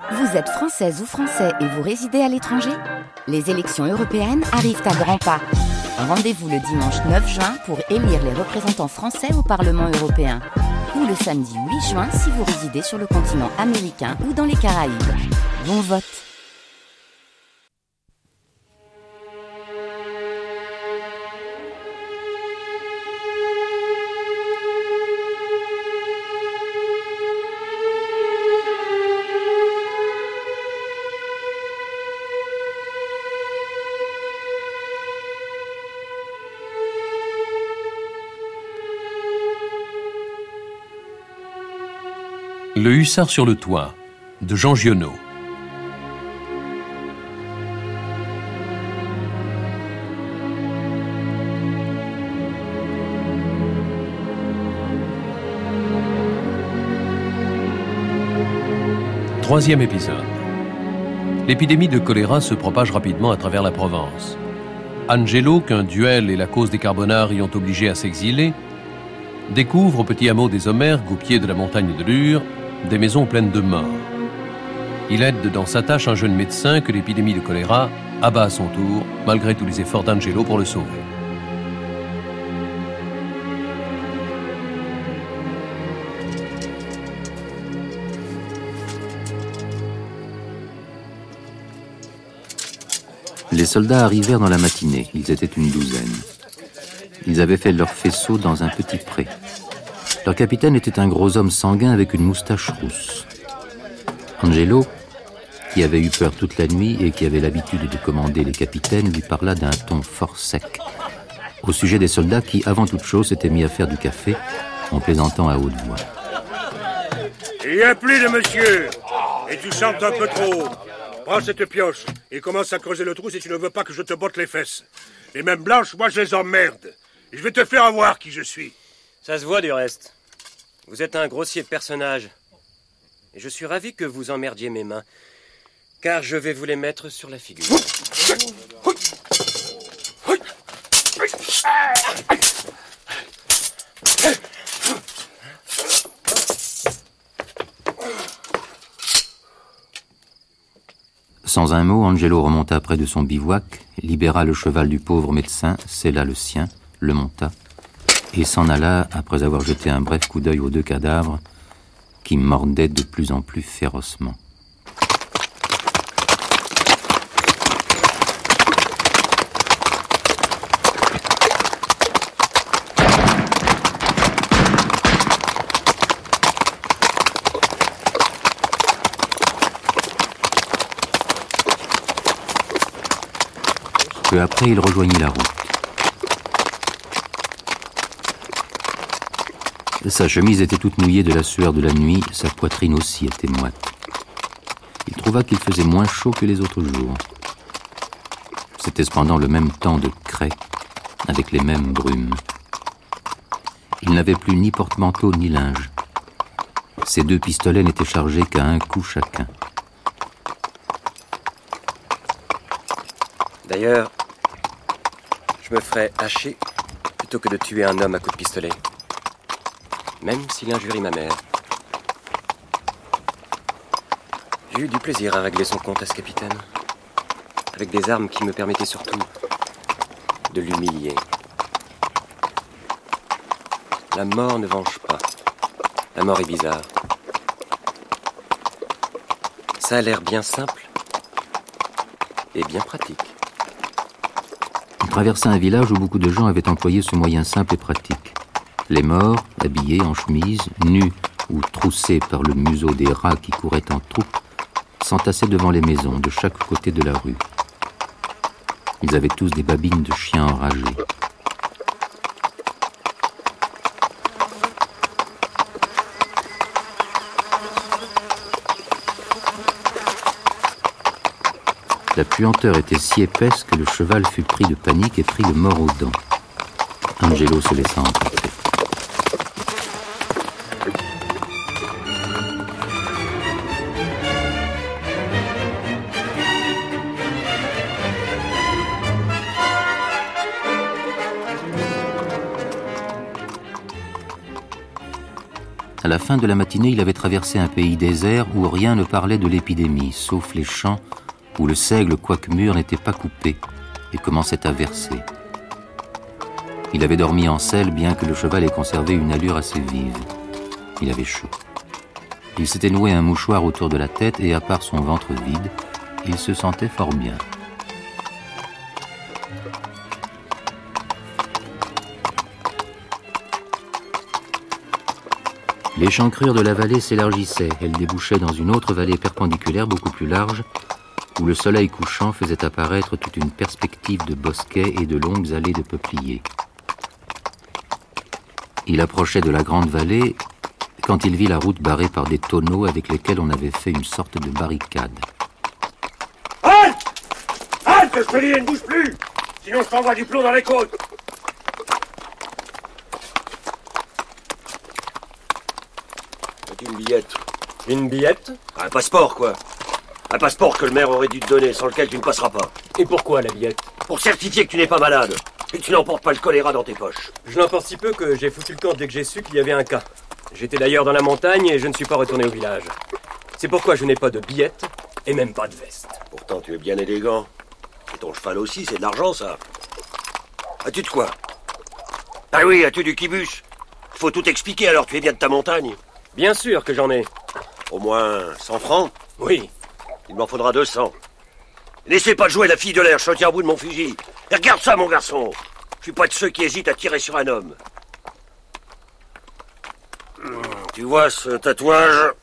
Vous êtes française ou français et vous résidez à l'étranger ? Les élections européennes arrivent à grands pas. Rendez-vous le dimanche 9 juin pour élire les représentants français au Parlement européen. Ou le samedi 8 juin si vous résidez sur le continent américain ou dans les Caraïbes. Bon vote! Le hussard sur le toit, de Jean Giono. Troisième épisode. L'épidémie de choléra se propage rapidement à travers la Provence. Angelo, qu'un duel et la cause des Carbonari y ont obligé à s'exiler, découvre au petit hameau des Homères, au pied de la montagne de Lure, des maisons pleines de morts. Il aide dans sa tâche un jeune médecin que l'épidémie de choléra abat à son tour, malgré tous les efforts d'Angelo pour le sauver. Les soldats arrivèrent dans la matinée. Ils étaient une douzaine. Ils avaient fait leur faisceau dans un petit pré. Leur capitaine était un gros homme sanguin avec une moustache rousse. Angelo, qui avait eu peur toute la nuit et qui avait l'habitude de commander les capitaines, lui parla d'un ton fort sec, au sujet des soldats qui, avant toute chose, s'étaient mis à faire du café en plaisantant à haute voix. Il n'y a plus de monsieur, et tu chantes un peu trop haut. Prends cette pioche et commence à creuser le trou si tu ne veux pas que je te botte les fesses. Les mêmes blanches, moi je les emmerde. Et je vais te faire avoir qui je suis. Ça se voit du reste. Vous êtes un grossier personnage. Et je suis ravi que vous emmerdiez mes mains, car je vais vous les mettre sur la figure. Sans un mot, Angelo remonta près de son bivouac, libéra le cheval du pauvre médecin, sella le sien, le monta, et s'en alla après avoir jeté un bref coup d'œil aux deux cadavres qui mordaient de plus en plus férocement. Peu après, il rejoignit la route. Sa chemise était toute mouillée de la sueur de la nuit, sa poitrine aussi était moite. Il trouva qu'il faisait moins chaud que les autres jours. C'était cependant le même temps de craie, avec les mêmes brumes. Il n'avait plus ni porte-manteau ni linge. Ses deux pistolets n'étaient chargés qu'à un coup chacun. D'ailleurs, je me ferais hacher plutôt que de tuer un homme à coups de pistolet. Même s'il injurie ma mère. J'ai eu du plaisir à régler son compte à ce capitaine, avec des armes qui me permettaient surtout de l'humilier. La mort ne venge pas. La mort est bizarre. Ça a l'air bien simple et bien pratique. Il traversa un village où beaucoup de gens avaient employé ce moyen simple et pratique. Les morts, habillés en chemise, nus ou troussés par le museau des rats qui couraient en troupe, s'entassaient devant les maisons de chaque côté de la rue. Ils avaient tous des babines de chiens enragés. La puanteur était si épaisse que le cheval fut pris de panique et prit le mort aux dents. Angelo se laissa emporter. À la fin de la matinée, il avait traversé un pays désert où rien ne parlait de l'épidémie, sauf les champs où le seigle, quoique mûr, n'était pas coupé et commençait à verser. Il avait dormi en selle, bien que le cheval ait conservé une allure assez vive. Il avait chaud. Il s'était noué un mouchoir autour de la tête et, à part son ventre vide, il se sentait fort bien. L'échancrure de la vallée s'élargissait. Elle débouchait dans une autre vallée perpendiculaire beaucoup plus large, où le soleil couchant faisait apparaître toute une perspective de bosquets et de longues allées de peupliers. Il approchait de la grande vallée quand il vit la route barrée par des tonneaux avec lesquels on avait fait une sorte de barricade. Halte! Halte, je te dis, ne bouge plus! Sinon je t'envoie du plomb dans les côtes! As-tu une billette? Une billette? Un passeport, quoi. Un passeport que le maire aurait dû te donner, sans lequel tu ne passeras pas. Et pourquoi la billette? Pour certifier que tu n'es pas malade et que tu n'emportes pas le choléra dans tes poches. Je l'emporte si peu que j'ai foutu le camp dès que j'ai su qu'il y avait un cas. J'étais d'ailleurs dans la montagne et je ne suis pas retourné au village. C'est pourquoi je n'ai pas de billette et même pas de veste. Pourtant, tu es bien élégant. Et ton cheval aussi, c'est de l'argent, ça. As-tu de quoi? Ah oui, as-tu du kibus? Il faut tout expliquer, alors tu es bien de ta montagne. Bien sûr que j'en ai. Au moins 100 francs? Oui. Il m'en faudra 200. Laissez pas jouer la fille de l'air, je tiens au bout de mon fusil. Et regarde ça, mon garçon. Je suis pas de ceux qui hésitent à tirer sur un homme. Tu vois ce tatouage?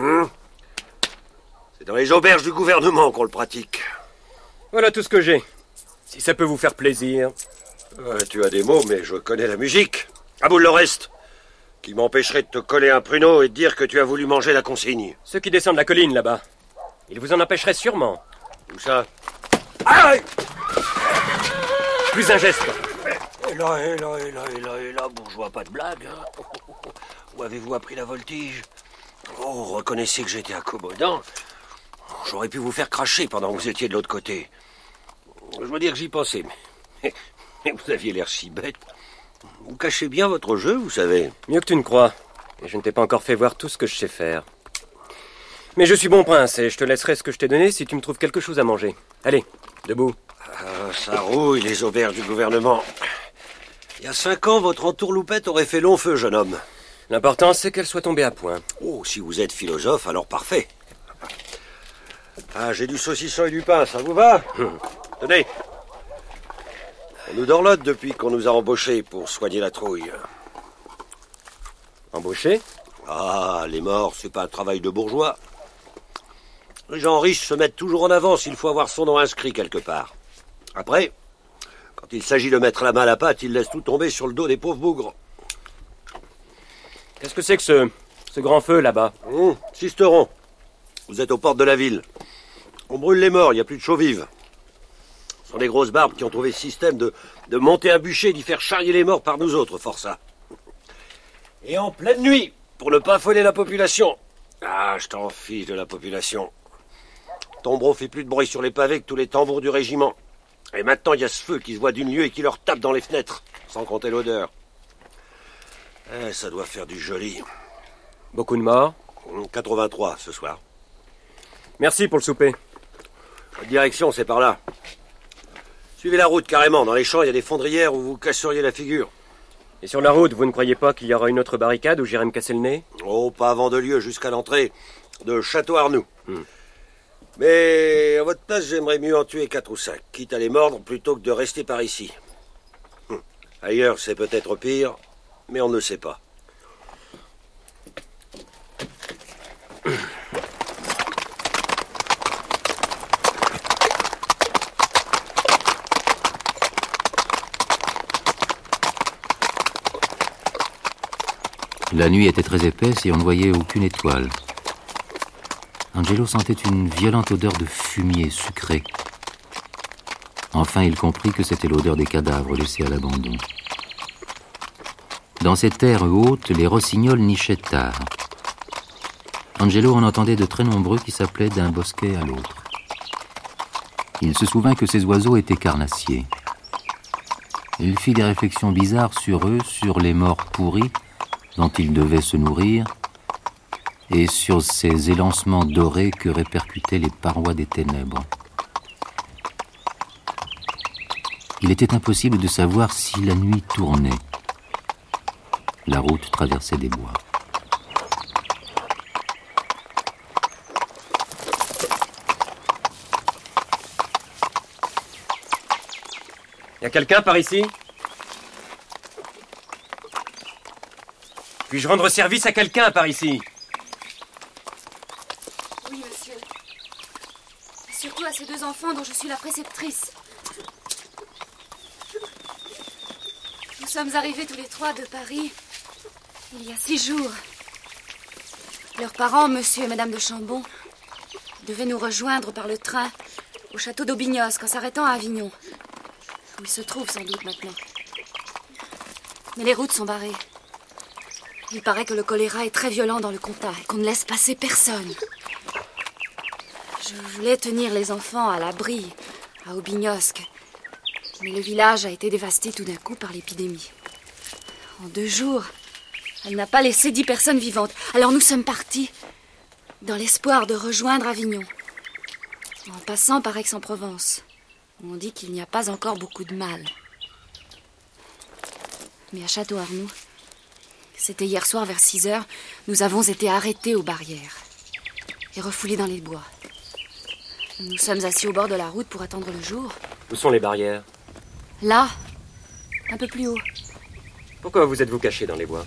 C'est dans les auberges du gouvernement qu'on le pratique. Voilà tout ce que j'ai. Si ça peut vous faire plaisir. Tu as des mots, mais je connais la musique. À bout le reste. Qui m'empêcherait de te coller un pruneau et de dire que tu as voulu manger la consigne. Ceux qui descendent la colline, là-bas. Ils vous en empêcheraient sûrement. Où ça? Aïe! Plus un geste. Et là, bourgeois, pas de blague. Hein. Où avez-vous appris la voltige? Oh, reconnaissez que j'étais accommodant. J'aurais pu vous faire cracher pendant que vous étiez de l'autre côté. Je veux dire que j'y pensais, mais vous aviez l'air si bête. Vous cachez bien votre jeu, vous savez. Mieux que tu ne crois. Et je ne t'ai pas encore fait voir tout ce que je sais faire. Mais je suis bon prince et je te laisserai ce que je t'ai donné si tu me trouves quelque chose à manger. Allez, debout. Ça rouille, les auberges du gouvernement. Il y a 5 ans, votre entourloupette aurait fait long feu, jeune homme. L'important, c'est qu'elle soit tombée à point. Oh, si vous êtes philosophe, alors parfait. Ah, j'ai du saucisson et du pain, ça vous va? Tenez. On nous dorlote depuis qu'on nous a embauchés pour soigner la trouille. Embauché? Ah, les morts, c'est pas un travail de bourgeois. Les gens riches se mettent toujours en avant s'il faut avoir son nom inscrit quelque part. Après, quand il s'agit de mettre la main à la pâte, ils laissent tout tomber sur le dos des pauvres bougres. Qu'est-ce que c'est que ce grand feu là-bas? Sisteron. Vous êtes aux portes de la ville. On brûle les morts, il n'y a plus de chaux vives. Ce sont des grosses barbes qui ont trouvé ce système de monter un bûcher et d'y faire charrier les morts par nous autres, forçat. Et en pleine nuit, pour ne pas affoler la population. Ah, je t'en fiche de la population. Tombereau fait plus de bruit sur les pavés que tous les tambours du régiment. Et maintenant, il y a ce feu qui se voit d'une lieue et qui leur tape dans les fenêtres, sans compter l'odeur. Ça doit faire du joli. Beaucoup de morts? 83 ce soir. Merci pour le souper. Votre direction, c'est par là. Suivez la route carrément. Dans les champs, il y a des fondrières où vous casseriez la figure. Et sur la route, vous ne croyez pas qu'il y aura une autre barricade où j'irai me casser le nez? Oh, pas avant de lieu, jusqu'à l'entrée de Château-Arnoux. Mais à votre place, j'aimerais mieux en tuer 4 ou 5, quitte à les mordre plutôt que de rester par ici. Ailleurs, c'est peut-être pire, mais on ne sait pas. La nuit était très épaisse et on ne voyait aucune étoile. Angelo sentait une violente odeur de fumier sucré. Enfin, il comprit que c'était l'odeur des cadavres laissés à l'abandon. Dans ces terres hautes, les rossignols nichaient tard. Angelo en entendait de très nombreux qui s'appelaient d'un bosquet à l'autre. Il se souvint que ces oiseaux étaient carnassiers. Il fit des réflexions bizarres sur eux, sur les morts pourris dont ils devaient se nourrir, et sur ces élancements dorés que répercutaient les parois des ténèbres. Il était impossible de savoir si la nuit tournait. La route traversait des bois. Y a quelqu'un par ici? Puis-je rendre service à quelqu'un par ici? Oui, monsieur. Et surtout à ces 2 enfants dont je suis la préceptrice. Nous sommes arrivés tous les 3 de Paris il y a 6 jours. Leurs parents, monsieur et madame de Chambon, devaient nous rejoindre par le train au château d'Aubignosc en s'arrêtant à Avignon, où ils se trouvent sans doute maintenant. Mais les routes sont barrées. Il paraît que le choléra est très violent dans le comtat et qu'on ne laisse passer personne. Je voulais tenir les enfants à l'abri, à Aubignosc, mais le village a été dévasté tout d'un coup par l'épidémie. En 2 jours, elle n'a pas laissé 10 personnes vivantes. Alors nous sommes partis dans l'espoir de rejoindre Avignon, en passant par Aix-en-Provence, où on dit qu'il n'y a pas encore beaucoup de mal. Mais à Château-Arnoux, c'était hier soir vers 6 heures, nous avons été arrêtés aux barrières et refoulés dans les bois. Nous sommes assis au bord de la route pour attendre le jour. Où sont les barrières? Là, un peu plus haut. Pourquoi vous êtes-vous caché dans les bois?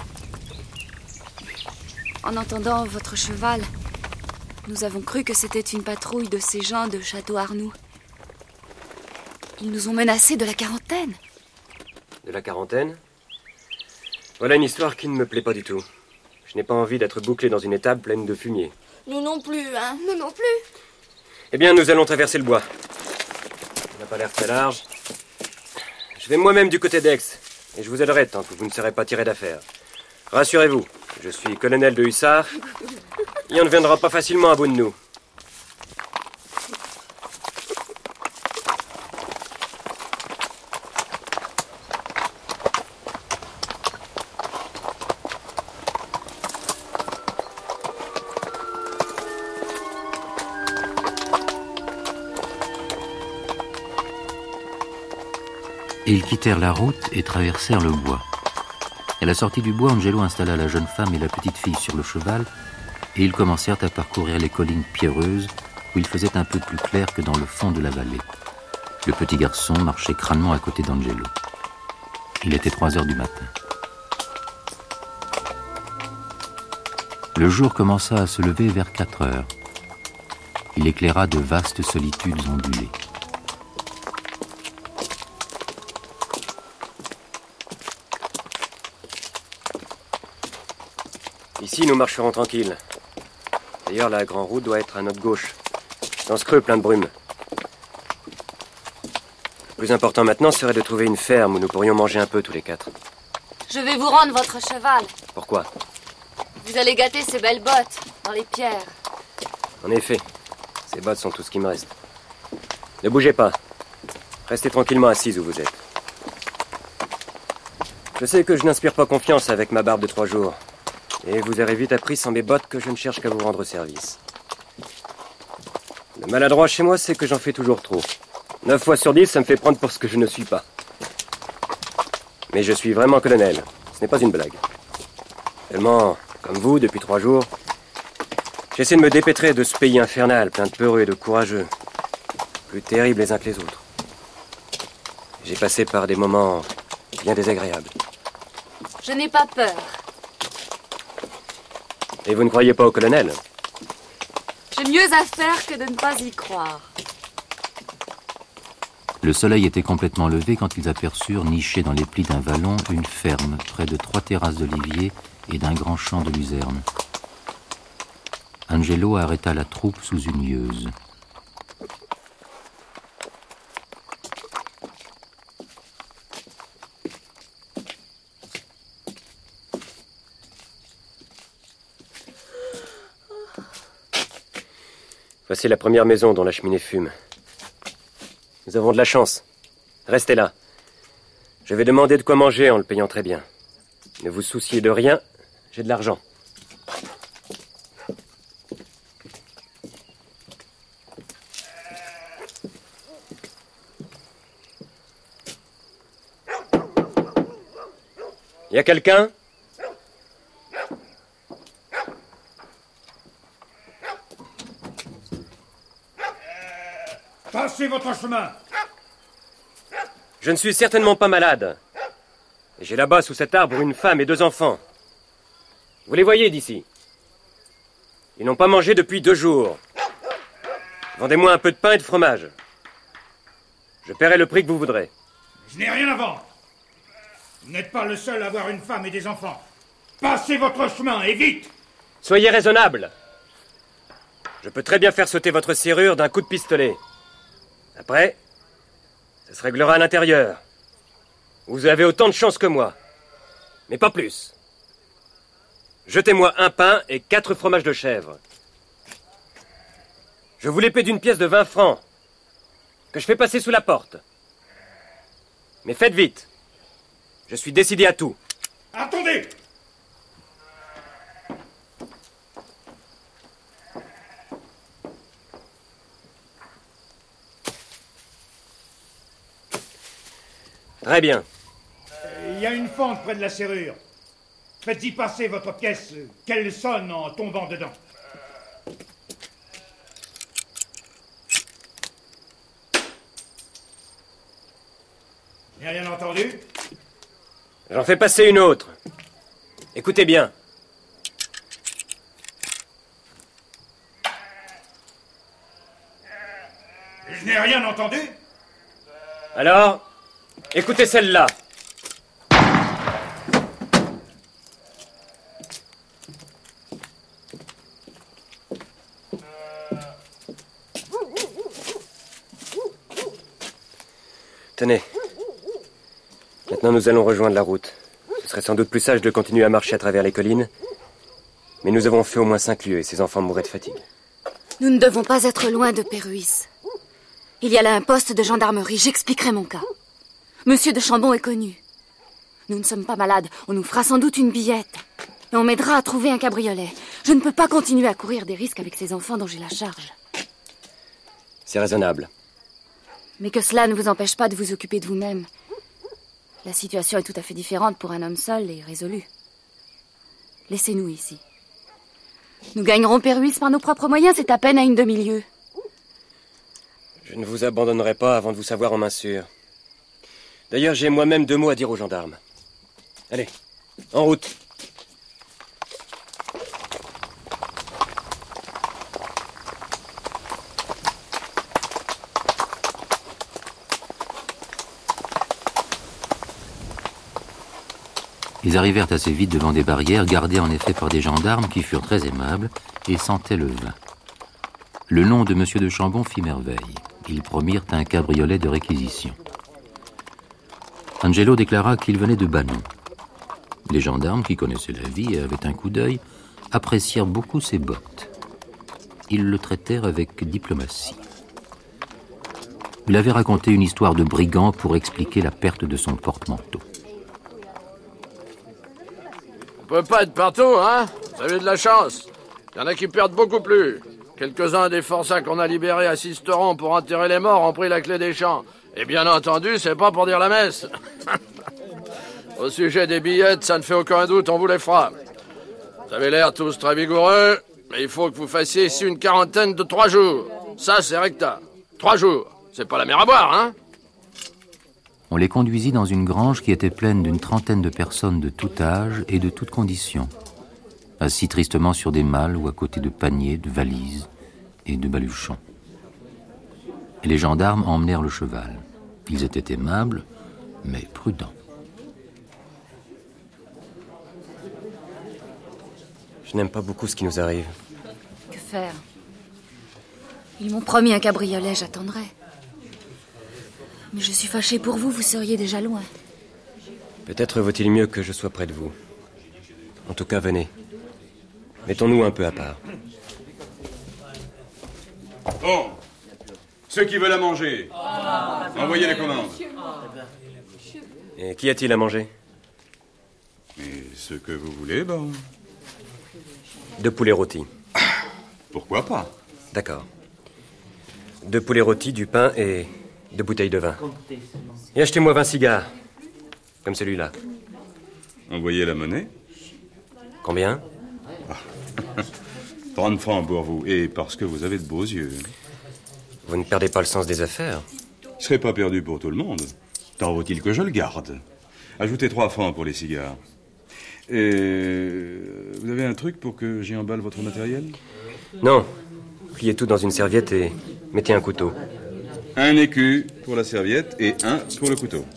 En entendant votre cheval, nous avons cru que c'était une patrouille de ces gens de Château-Arnoux. Ils nous ont menacés de la quarantaine. De la quarantaine? Voilà une histoire qui ne me plaît pas du tout. Je n'ai pas envie d'être bouclé dans une étable pleine de fumier. Nous non plus, hein? Nous non plus. Eh bien, nous allons traverser le bois. Ça n'a pas l'air très large. Je vais moi-même du côté d'Aix, et je vous aiderai tant que vous ne serez pas tiré d'affaire. Rassurez-vous, je suis colonel de hussards, et on ne viendra pas facilement à bout de nous. Et ils quittèrent la route et traversèrent le bois. À la sortie du bois, Angelo installa la jeune femme et la petite fille sur le cheval, et ils commencèrent à parcourir les collines pierreuses, où il faisait un peu plus clair que dans le fond de la vallée. Le petit garçon marchait crânement à côté d'Angelo. Il était 3 heures du matin. Le jour commença à se lever vers 4 heures. Il éclaira de vastes solitudes ondulées. Ici, nous marcherons tranquilles. D'ailleurs, la grande route doit être à notre gauche, dans ce creux plein de brume. Le plus important maintenant serait de trouver une ferme où nous pourrions manger un peu tous les 4. Je vais vous rendre votre cheval. Pourquoi? Vous allez gâter ces belles bottes dans les pierres. En effet, ces bottes sont tout ce qui me reste. Ne bougez pas. Restez tranquillement assise où vous êtes. Je sais que je n'inspire pas confiance avec ma barbe de 3 jours. Et vous aurez vite appris sans mes bottes que je ne cherche qu'à vous rendre service. Le maladroit chez moi, c'est que j'en fais toujours trop. 9 fois sur 10, ça me fait prendre pour ce que je ne suis pas. Mais je suis vraiment colonel. Ce n'est pas une blague. Tellement, comme vous, depuis 3 jours, j'essaie de me dépêtrer de ce pays infernal, plein de peureux et de courageux. Plus terribles les uns que les autres. J'ai passé par des moments bien désagréables. Je n'ai pas peur. Et vous ne croyez pas au colonel? J'ai mieux à faire que de ne pas y croire. Le soleil était complètement levé quand ils aperçurent, nichée dans les plis d'un vallon, une ferme près de 3 terrasses d'oliviers et d'un grand champ de luzerne. Angelo arrêta la troupe sous une lieuse. Voici la première maison dont la cheminée fume. Nous avons de la chance. Restez là. Je vais demander de quoi manger en le payant très bien. Ne vous souciez de rien, j'ai de l'argent. Y a quelqu'un? Passez votre chemin. Je ne suis certainement pas malade. Et j'ai là-bas, sous cet arbre, une femme et 2 enfants. Vous les voyez d'ici. Ils n'ont pas mangé depuis 2 jours. Vendez-moi un peu de pain et de fromage. Je paierai le prix que vous voudrez. Je n'ai rien à vendre. Vous n'êtes pas le seul à avoir une femme et des enfants. Passez votre chemin, et vite! Soyez raisonnable. Je peux très bien faire sauter votre serrure d'un coup de pistolet. Après, ça se réglera à l'intérieur. Vous avez autant de chance que moi. Mais pas plus. Jetez-moi un pain et 4 fromages de chèvre. Je vous les paie d'une pièce de 20 francs, que je fais passer sous la porte. Mais faites vite. Je suis décidé à tout. Attendez! Très bien. Il y a une fente près de la serrure. Faites-y passer votre pièce, qu'elle sonne en tombant dedans. Il n'y a rien entendu? J'en fais passer une autre. Écoutez bien. Je n'ai rien entendu? Alors, écoutez celle-là. Tenez. Maintenant, nous allons rejoindre la route. Ce serait sans doute plus sage de continuer à marcher à travers les collines. Mais nous avons fait au moins 5 lieues et ces enfants mourraient de fatigue. Nous ne devons pas être loin de Péruis. Il y a là un poste de gendarmerie. J'expliquerai mon cas. Monsieur de Chambon est connu. Nous ne sommes pas malades. On nous fera sans doute une billette. Et on m'aidera à trouver un cabriolet. Je ne peux pas continuer à courir des risques avec ces enfants dont j'ai la charge. C'est raisonnable. Mais que cela ne vous empêche pas de vous occuper de vous-même. La situation est tout à fait différente pour un homme seul et résolu. Laissez-nous ici. Nous gagnerons Péruis par nos propres moyens, c'est à peine à une demi-lieue. Je ne vous abandonnerai pas avant de vous savoir en main sûre. D'ailleurs, j'ai moi-même 2 mots à dire aux gendarmes. Allez, en route. Ils arrivèrent assez vite devant des barrières, gardées en effet par des gendarmes qui furent très aimables et sentaient le vin. Le nom de M. de Chambon fit merveille. Ils promirent un cabriolet de réquisition. Angelo déclara qu'il venait de Banon. Les gendarmes, qui connaissaient la vie et avaient un coup d'œil, apprécièrent beaucoup ses bottes. Ils le traitèrent avec diplomatie. Il avait raconté une histoire de brigand pour expliquer la perte de son porte-manteau. On peut pas être partout, hein? Vous avez de la chance. Il y en a qui perdent beaucoup plus. Quelques-uns des forçats qu'on a libérés à Sisteron pour enterrer les morts ont pris la clé des champs. Et bien entendu, c'est pas pour dire la messe. Au sujet des billettes, ça ne fait aucun doute, on vous les fera. Vous avez l'air tous très vigoureux, mais il faut que vous fassiez ici une quarantaine de 3 jours. Ça, c'est recta. 3 jours. C'est pas la mer à boire, hein? On les conduisit dans une grange qui était pleine d'une trentaine de personnes de tout âge et de toutes conditions, assis tristement sur des malles ou à côté de paniers, de valises et de baluchons. Et les gendarmes emmenèrent le cheval. Ils étaient aimables, mais prudents. Je n'aime pas beaucoup ce qui nous arrive. Que faire? Ils m'ont promis un cabriolet, j'attendrai. Mais je suis fâchée pour vous, vous seriez déjà loin. Peut-être vaut-il mieux que je sois près de vous. En tout cas, venez. Mettons-nous un peu à part. Bon. Ceux qui veulent à manger, envoyez les commandes. Et qu'y a-t-il à manger? Et ce que vous voulez, bon. 2 poulets rôtis. Pourquoi pas? D'accord. 2 poulets rôtis, du pain et 2 bouteilles de vin. Et achetez-moi 20 cigares. Comme celui-là. Envoyez la monnaie. Combien? 30 francs pour vous, et parce que vous avez de beaux yeux. Vous ne perdez pas le sens des affaires. Il ne serait pas perdu pour tout le monde. Tant vaut-il que je le garde. Ajoutez 3 francs pour les cigares. Et vous avez un truc pour que j'y emballe votre matériel? Non. Pliez tout dans une serviette et mettez un couteau. 1 écu pour la serviette et 1 pour le couteau.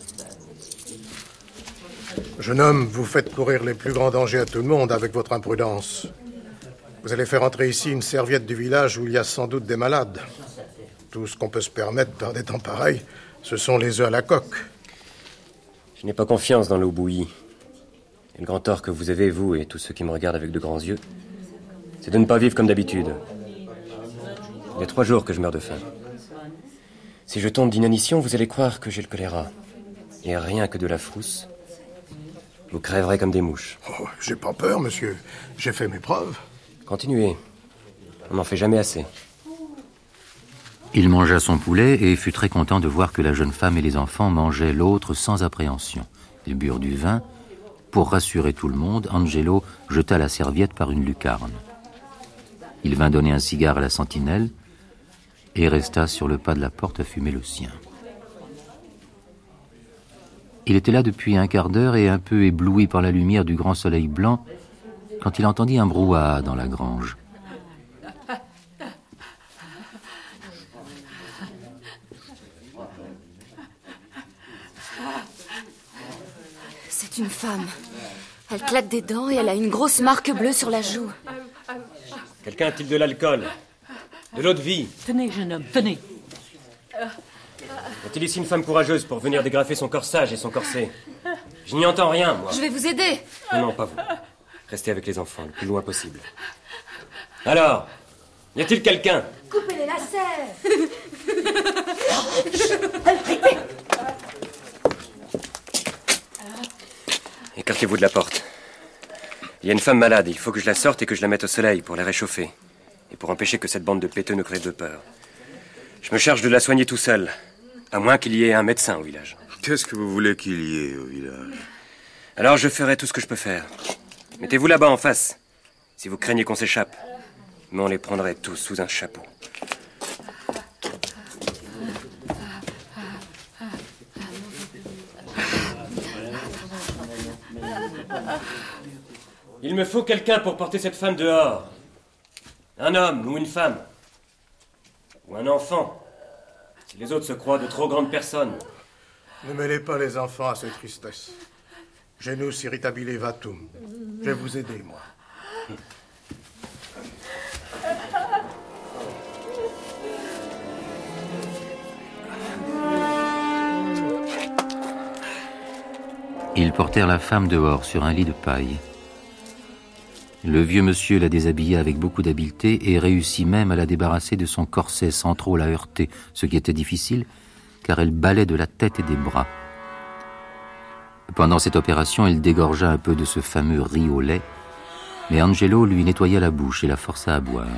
Jeune homme, vous faites courir les plus grands dangers à tout le monde avec votre imprudence. Vous allez faire entrer ici une serviette du village où il y a sans doute des malades. Tout ce qu'on peut se permettre dans des temps pareils, ce sont les œufs à la coque. Je n'ai pas confiance dans l'eau bouillie. Et le grand tort que vous avez, vous et tous ceux qui me regardent avec de grands yeux, c'est de ne pas vivre comme d'habitude. Il y a 3 jours que je meurs de faim. Si je tombe d'inanition, vous allez croire que j'ai le choléra. Et rien que de la frousse, vous crèverez comme des mouches. Oh, j'ai pas peur, monsieur. J'ai fait mes preuves. Continuez. On n'en fait jamais assez. Il mangea son poulet et fut très content de voir que la jeune femme et les enfants mangeaient l'autre sans appréhension. Ils burent du vin. Pour rassurer tout le monde, Angelo jeta la serviette par une lucarne. Il vint donner un cigare à la sentinelle et resta sur le pas de la porte à fumer le sien. Il était là depuis un quart d'heure et un peu ébloui par la lumière du grand soleil blanc quand il entendit un brouhaha dans la grange. C'est une femme. Elle claque des dents et elle a une grosse marque bleue sur la joue. Quelqu'un a-t-il de l'alcool? De l'eau de vie? Tenez, jeune homme, tenez. Y a-t-il ici une femme courageuse pour venir dégrafer son corsage et son corset? Je n'y entends rien, moi. Je vais vous aider. Non, pas vous. Restez avec les enfants, le plus loin possible. Alors, y a-t-il quelqu'un? Coupez les lacets. Écartez-vous de la porte. Il y a une femme malade, il faut que je la sorte et que je la mette au soleil pour la réchauffer. Et pour empêcher que cette bande de péteux ne crève de peur. Je me charge de la soigner tout seul. À moins qu'il y ait un médecin au village. Qu'est-ce que vous voulez qu'il y ait au village? Alors je ferai tout ce que je peux faire. Mettez-vous là-bas en face, si vous craignez qu'on s'échappe. Mais on les prendrait tous sous un chapeau. Il me faut quelqu'un pour porter cette femme dehors. Un homme ou une femme. Ou un enfant. Si les autres se croient de trop grandes personnes. Ne mêlez pas les enfants à ces tristesses. Genus irritabile vatum. Je vais vous aider, moi. Ils portèrent la femme dehors sur un lit de paille. Le vieux monsieur la déshabilla avec beaucoup d'habileté et réussit même à la débarrasser de son corset sans trop la heurter, ce qui était difficile, car elle bâlait de la tête et des bras. Pendant cette opération, il dégorgea un peu de ce fameux riz au lait, mais Angelo lui nettoya la bouche et la força à boire.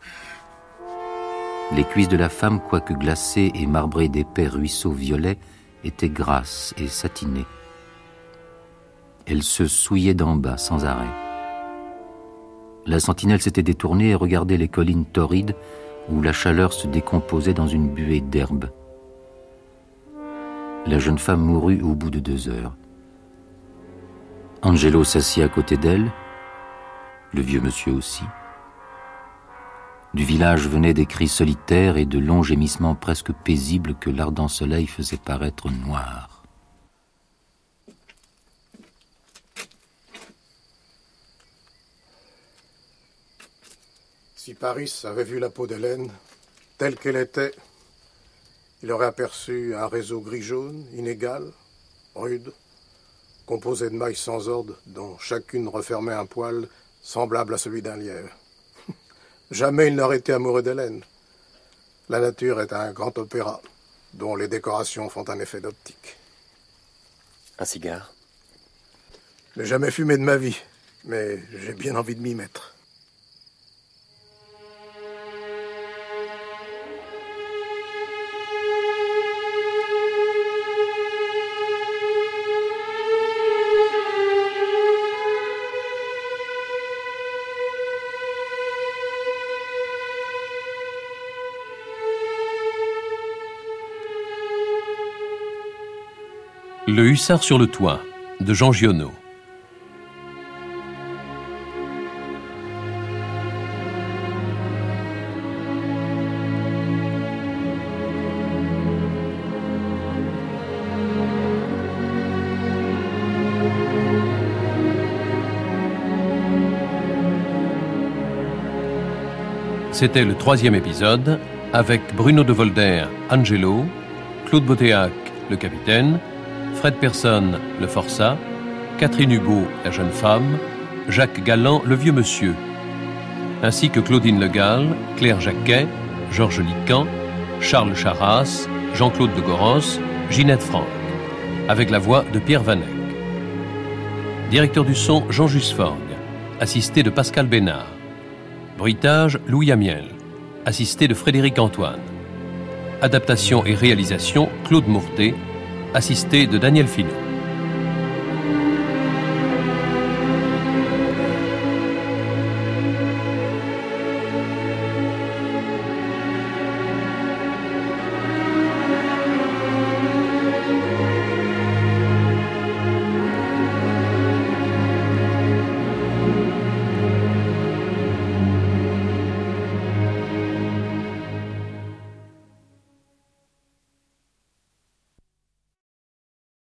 Les cuisses de la femme, quoique glacées et marbrées d'épais ruisseaux violets, étaient grasses et satinées. Elle se souillait d'en bas sans arrêt. La sentinelle s'était détournée et regardait les collines torrides où la chaleur se décomposait dans une buée d'herbe. La jeune femme mourut au bout de 2 heures. Angelo s'assit à côté d'elle, le vieux monsieur aussi. Du village venaient des cris solitaires et de longs gémissements presque paisibles que l'ardent soleil faisait paraître noirs. Si Paris avait vu la peau d'Hélène, telle qu'elle était, il aurait aperçu un réseau gris-jaune, inégal, rude, composé de mailles sans ordre, dont chacune refermait un poil semblable à celui d'un lièvre. Jamais il n'aurait été amoureux d'Hélène. La nature est un grand opéra, dont les décorations font un effet d'optique. Un cigare? Je n'ai jamais fumé de ma vie, mais j'ai bien envie de m'y mettre. Le hussard sur le toit, de Jean Giono. C'était le 3e épisode, avec Bruno de Volder, Angelo, Claude Botéac, le capitaine, Fred Persson, le forçat, Catherine Hubault, la jeune femme, Jacques Galland, le vieux monsieur, ainsi que Claudine Le Gall, Claire Jacquet, Georges Lican, Charles Charras, Jean-Claude de Goros, Ginette Franck, avec la voix de Pierre Vanek. Directeur du son, Jean Jusforgue, assisté de Pascal Bénard. Bruitage, Louis Amiel, assisté de Frédéric Antoine. Adaptation et réalisation, Claude Mourtet, assisté de Daniel Finot.